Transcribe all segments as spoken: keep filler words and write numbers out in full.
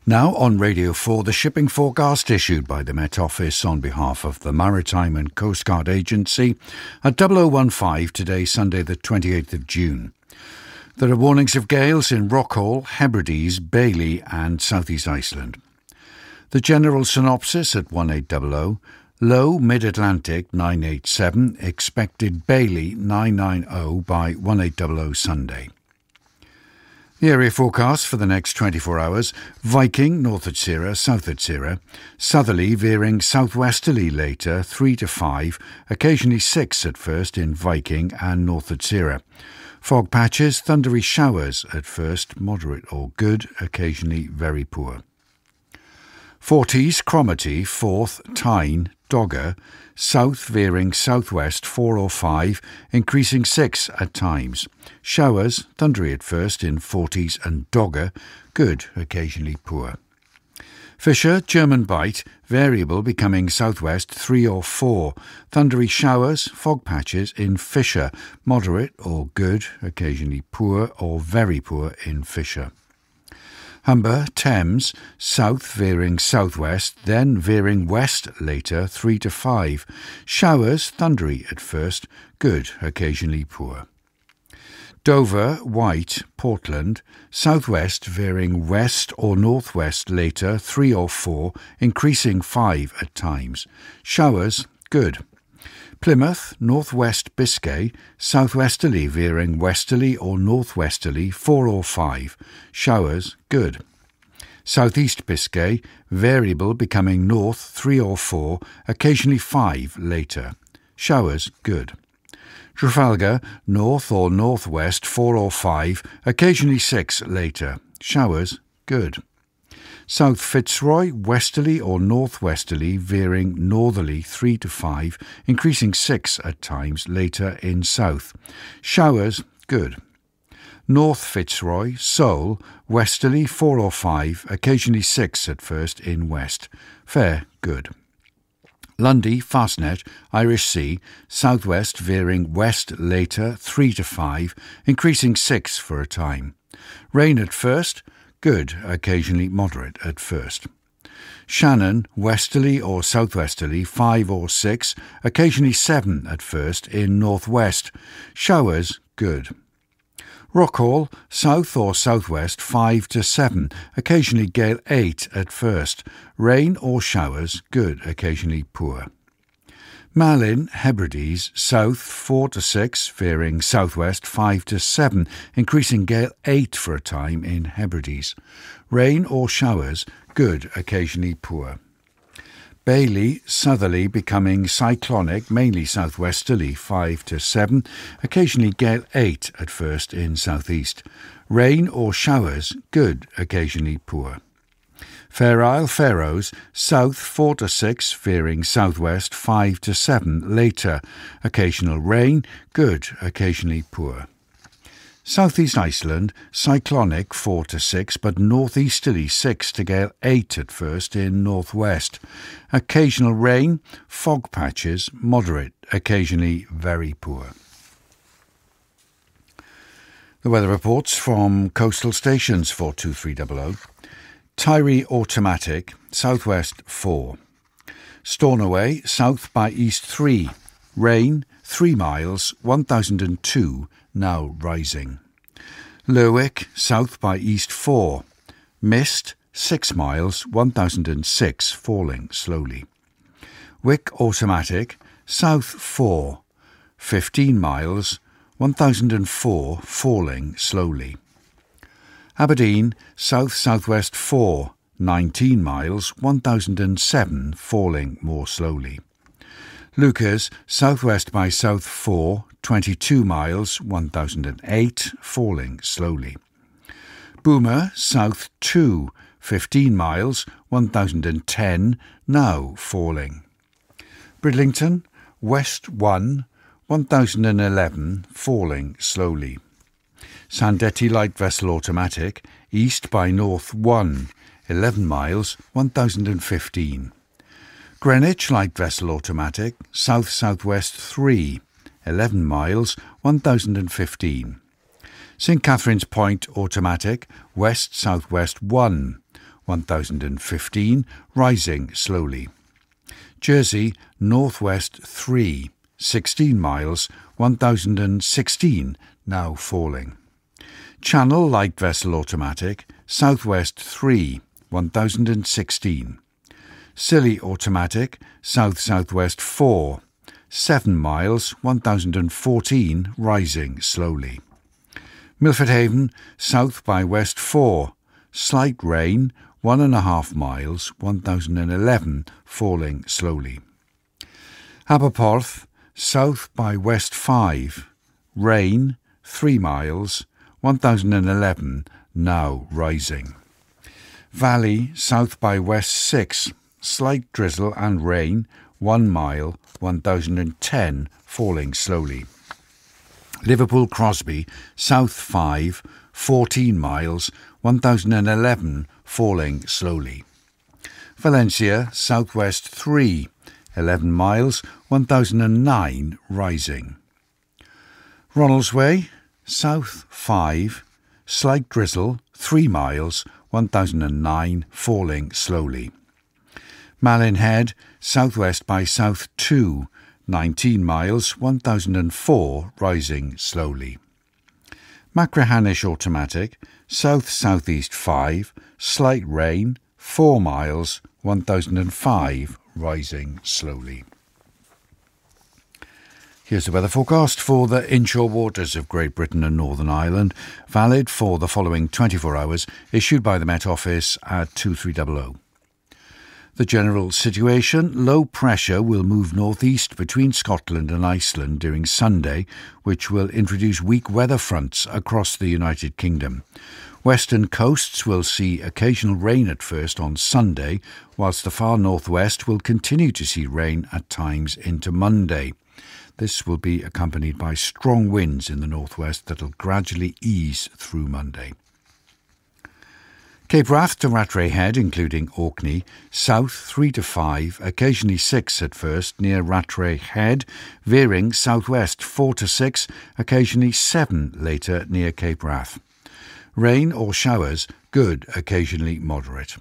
Now on Radio four, the shipping forecast issued by the Met Office on behalf of the Maritime and Coast Guard Agency at double oh one five today, Sunday the twenty-eighth of June. There are warnings of gales in Rockall, Hebrides, Bailey and South East Iceland. The general synopsis at eighteen hundred, low mid-Atlantic nine eighty-seven, expected Bailey nine ninety by eighteen hundred Sunday. The area forecast for the next twenty-four hours: Viking, north at Sierra, south at Sierra. Southerly veering southwesterly later, three to five, occasionally six at first in Viking and north at Sierra. Fog patches, thundery showers at first, moderate or good, occasionally very poor. Forties, Cromarty, fourth, Tyne, Dogger, south veering southwest four or five, increasing six at times. Showers, thundery at first in Forties and Dogger, good, occasionally poor. Fisher, German Bight, variable becoming southwest three or four, thundery showers, fog patches in Fisher, moderate or good, occasionally poor or very poor in Fisher. Humber, Thames, south veering southwest, then veering west later, three to five. Showers, thundery at first, good, occasionally poor. Dover, White, Portland, southwest veering west or northwest later, three or four, increasing five at times. Showers, good. Plymouth, northwest Biscay, southwesterly veering westerly or northwesterly, four or five. Showers, good. Southeast Biscay, variable becoming north, three or four, occasionally five later. Showers, good. Trafalgar, north or northwest, four or five, occasionally six later. Showers, good. South Fitzroy, westerly or northwesterly, veering northerly three to five, increasing six at times later in south. Showers, good. North Fitzroy, Seoul, westerly four or five, occasionally six at first in west. Fair, good. Lundy, Fastnet, Irish Sea, southwest veering west later three to five, increasing six for a time. Rain at first, good, occasionally moderate at first. Shannon, westerly or southwesterly, five or six, occasionally seven at first in northwest. Showers, good. Rockall, south or southwest, five to seven, occasionally gale eight at first. Rain or showers, good, occasionally poor. Malin, Hebrides, south four to six, veering southwest five to seven, increasing gale eight for a time in Hebrides. Rain or showers, good, occasionally poor. Bailey, southerly becoming cyclonic, mainly southwesterly five to seven, occasionally gale eight at first in southeast. Rain or showers, good, occasionally poor. Fair Isle, Faroes, south four to six, veering southwest five to seven, later. Occasional rain, good, occasionally poor. Southeast Iceland, cyclonic four to six, but northeasterly six to gale eight at first in northwest. Occasional rain, fog patches, moderate, occasionally very poor. The weather reports from coastal stations for two three hundred. Tyree automatic, southwest four. Stornoway, south by east three. Rain, three miles, one thousand two, now rising. Lerwick, south by east four. Mist, six miles, one thousand six, falling slowly. Wick automatic, south four. fifteen miles, one thousand four, falling slowly. Aberdeen, south-southwest four, nineteen miles, one thousand seven, falling more slowly. Lucas, southwest by south four, twenty-two miles, one thousand eight, falling slowly. Boomer, south two, fifteen miles, one thousand ten, now falling. Bridlington, west one, one thousand eleven, falling slowly. Sandetti light vessel automatic, east by north one, eleven miles, one thousand fifteen. Greenwich light vessel automatic, south-southwest three, eleven miles, one thousand fifteen. Saint Catherine's Point automatic, west-southwest one, one thousand fifteen, rising slowly. Jersey, northwest three, sixteen miles, one thousand sixteen, now falling. Channel, light vessel automatic, southwest three, one thousand sixteen. Scilly automatic, south-southwest four, seven miles, one thousand fourteen, rising slowly. Milford Haven, south by west four, slight rain, one and a half miles, one thousand eleven, falling slowly. Aberporth, south by west five, rain, three miles, one thousand eleven, now rising. Valley, south by west six, slight drizzle and rain, one mile, one thousand ten, falling slowly. Liverpool Crosby, south five, fourteen miles, one thousand eleven, falling slowly. Valencia, southwest three, eleven miles, one thousand nine, rising. Ronaldsway, south five, slight drizzle, three miles, one thousand nine, falling slowly. Malin Head, southwest by south two, nineteen miles, one thousand four, rising slowly. Machrihanish automatic, south-southeast five, slight rain, four miles, one thousand five, rising slowly. Here's the weather forecast for the inshore waters of Great Britain and Northern Ireland, valid for the following twenty-four hours, issued by the Met Office at two three hundred. The general situation: low pressure will move northeast between Scotland and Iceland during Sunday, which will introduce weak weather fronts across the United Kingdom. Western coasts will see occasional rain at first on Sunday, whilst the far northwest will continue to see rain at times into Monday. This will be accompanied by strong winds in the northwest that will gradually ease through Monday. Cape Wrath to Rattray Head, including Orkney, south three to five, occasionally six at first near Rattray Head, veering southwest four to six, occasionally seven later near Cape Wrath. Rain or showers, good, occasionally moderate.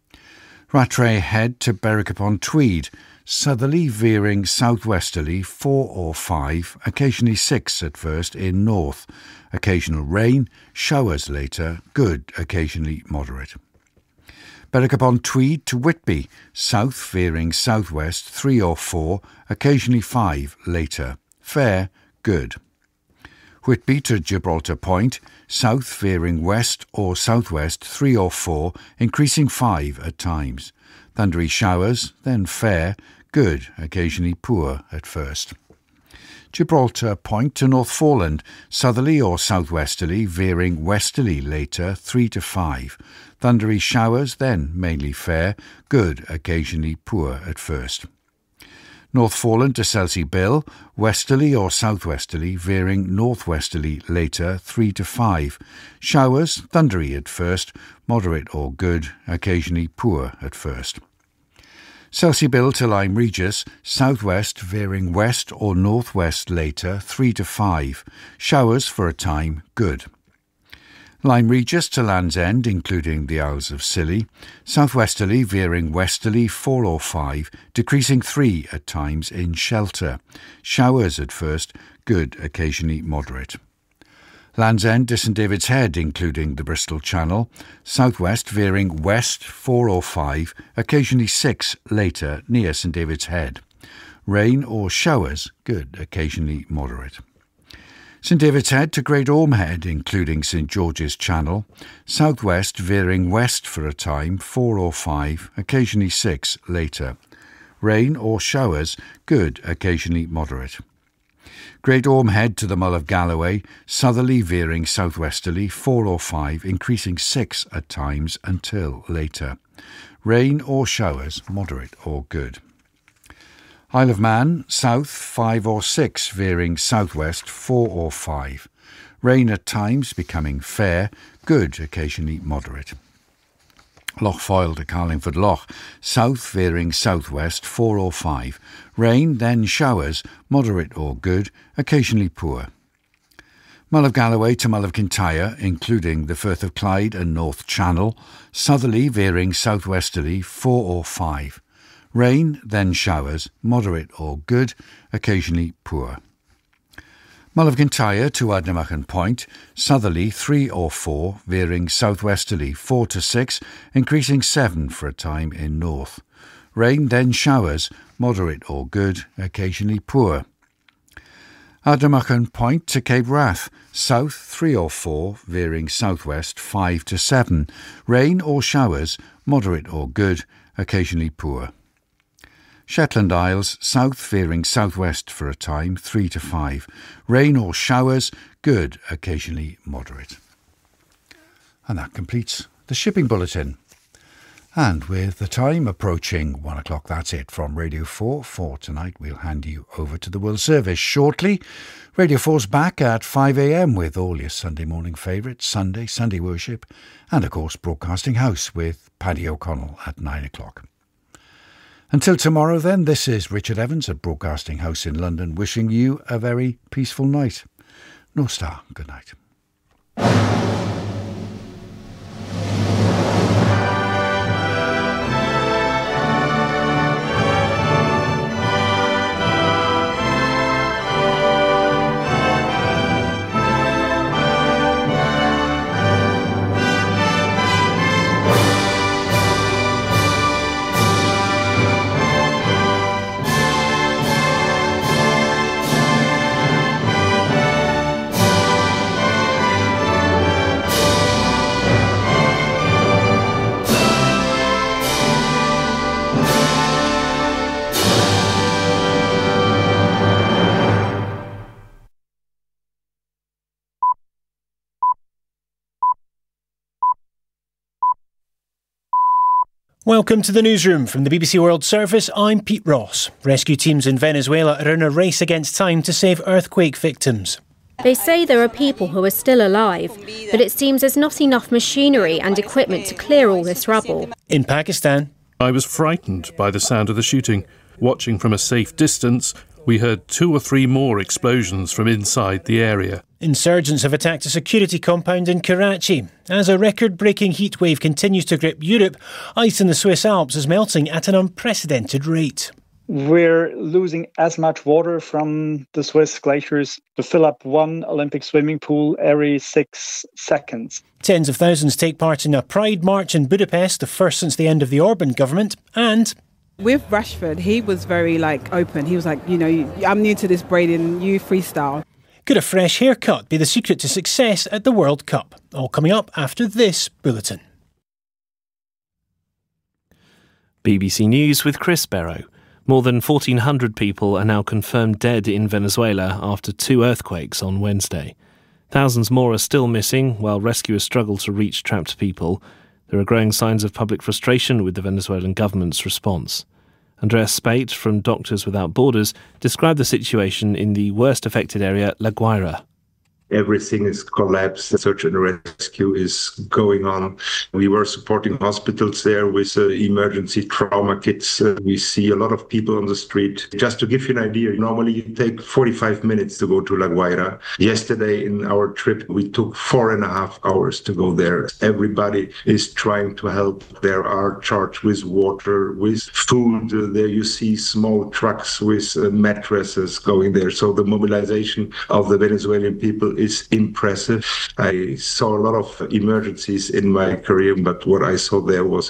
Rattray Head to Berwick upon Tweed, southerly veering southwesterly four or five, occasionally six at first in north. Occasional rain, showers later, good, occasionally moderate. Berwick upon Tweed to Whitby, south veering southwest three or four, occasionally five later. Fair, good. Whitby to Gibraltar Point, south veering west or southwest three or four, increasing five at times. Thundery showers, then fair, good, occasionally poor at first. Gibraltar Point to Northforeland, southerly or southwesterly, veering westerly later, three to five. Thundery showers, then mainly fair, good, occasionally poor at first. Northforeland to Selsey Bill, westerly or southwesterly, veering northwesterly later, three to five. Showers, thundery at first, moderate or good, occasionally poor at first. Selsey Bill to Lyme Regis, southwest veering west or northwest later, three to five. Showers for a time, good. Lyme Regis to Land's End, including the Isles of Scilly, southwesterly veering westerly four or five, decreasing three at times in shelter. Showers at first, good, occasionally moderate. Land's End to St David's Head, including the Bristol Channel, southwest veering west four or five, occasionally six later near St David's Head. Rain or showers, good, occasionally moderate. St David's Head to Great Orme Head, including St George's Channel, southwest veering west for a time, four or five, occasionally six later. Rain or showers, good, occasionally moderate. Great Orme Head to the Mull of Galloway, southerly veering southwesterly, four or five, increasing six at times until later. Rain or showers, moderate or good. Isle of Man, south five or six, veering southwest four or five. Rain at times becoming fair, good, occasionally moderate. Lochfoyle to Carlingford Loch, south veering southwest four or five. Rain, then showers, moderate or good, occasionally poor. Mull of Galloway to Mull of Kintyre, including the Firth of Clyde and North Channel, southerly veering southwesterly four or five. Rain, then showers, moderate or good, occasionally poor. Mull of Kintyre to Ardnamurchan Point, southerly three or four, veering southwesterly four to six, increasing seven for a time in north. Rain, then showers, moderate or good, occasionally poor. Ardnamurchan Point to Cape Wrath, south three or four, veering southwest five to seven. Rain or showers, moderate or good, occasionally poor. Shetland Isles, south veering southwest for a time, three to five. Rain or showers, good, occasionally moderate. And that completes the shipping bulletin. And with the time approaching one o'clock, that's it from Radio four for tonight. We'll hand you over to the World Service shortly. Radio four's back at five a.m. with all your Sunday morning favourites, Sunday, Sunday worship, and of course Broadcasting House with Paddy O'Connell at nine o'clock. Until tomorrow then, this is Richard Evans at Broadcasting House in London, wishing you a very peaceful night. North Star, good night. Welcome to the newsroom from the B B C World Service. I'm Pete Ross. Rescue teams in Venezuela are in a race against time to save earthquake victims. They say there are people who are still alive, but it seems there's not enough machinery and equipment to clear all this rubble. In Pakistan, I was frightened by the sound of the shooting. Watching from a safe distance, we heard two or three more explosions from inside the area. Insurgents have attacked a security compound in Karachi. As a record-breaking heatwave continues to grip Europe, ice in the Swiss Alps is melting at an unprecedented rate. We're losing as much water from the Swiss glaciers to fill up one Olympic swimming pool every six seconds. Tens of thousands take part in a Pride March in Budapest, the first since the end of the Orban government, and... With Rashford, he was very, like, open. He was like, you know, I'm new to this braiding, you freestyle. Could a fresh haircut be the secret to success at the World Cup? All coming up after this bulletin. B B C News with Chris Barrow. More than fourteen hundred people are now confirmed dead in Venezuela after two earthquakes on Wednesday. Thousands more are still missing, while rescuers struggle to reach trapped people. There are growing signs of public frustration with the Venezuelan government's response. Andreas Spate from Doctors Without Borders described the situation in the worst affected area, La Guaira. Everything is collapsed. Search and rescue is going on. We were supporting hospitals there with uh, emergency trauma kits. Uh, we see a lot of people on the street. Just to give you an idea, normally you take forty-five minutes to go to La Guaira. Yesterday in our trip, we took four and a half hours to go there. Everybody is trying to help. There are charged with water, with food. Uh, there you see small trucks with uh, mattresses going there. So the mobilization of the Venezuelan people is impressive. I saw a lot of emergencies in my career, but what I saw there was